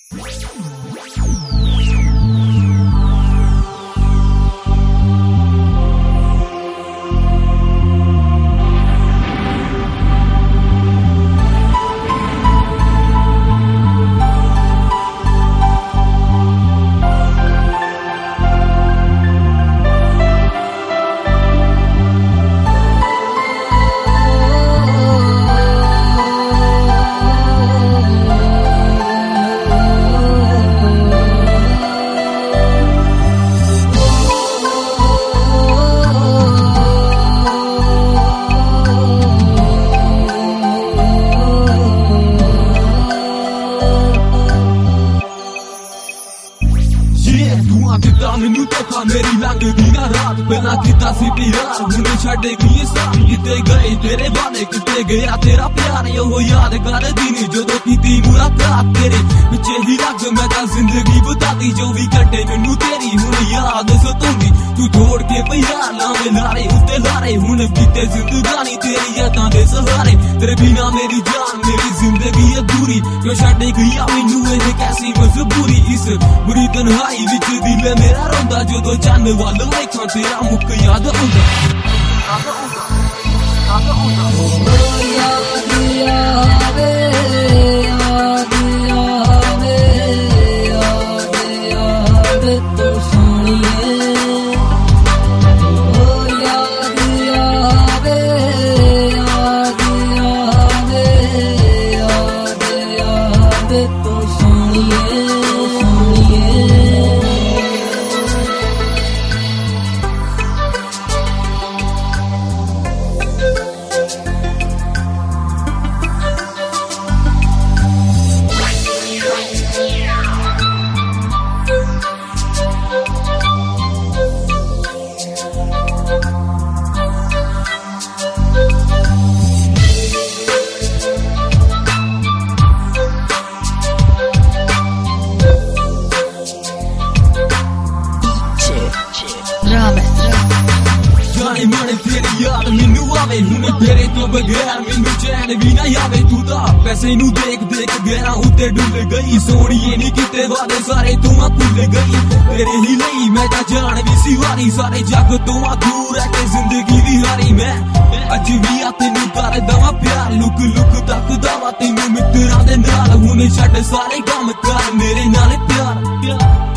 मैनू धोखा मेरी लगदी ना रात पहला किता सी प्यार हुणे छड्डेगी ये साथ किते गए तेरे वाले किते गया तेरा प्यार यो याद कर दिन जदों कीती मुलाकात तेरे पिछे ही लग मैं तां जिंदगी बताती जो भी कटे मैनू तेरी हुण याद सताउंदी तू छोड़ के पिया लावे लारे उत्ते लारे हुण बीते जिंदगानी तेरी यादां दे सहारे तेरे बिना मेरी जान मेरी जिंदगी अधूरी क्यों छड्ड गया मैनू ये कैसी मजबूरी इस बुरी तन्हाई विच दिल मेरा रोंदा जदों चन्न वल वेखां तेरा मुख याद आउंदा जाने माने तेरी याद मैनू आवे हुण तेरे तो बगैर मैनू चैन भी ना आवे तू तां पैसे नू देख देख गैरां उत्ते डुल गई सोहणीए नी किते वादे सारे तू भुल गई तेरे ही लई मैं तां जान भी सी वारी सारे जग तो दूर है के जिंदगी दी हारी मैं अज भी आ तैनू करदा वां प्यार लुक लुक तकदा वां तैनू मित्तरां दे नाल हुण छड्ड सारे कम कर मेरे नाल प्यार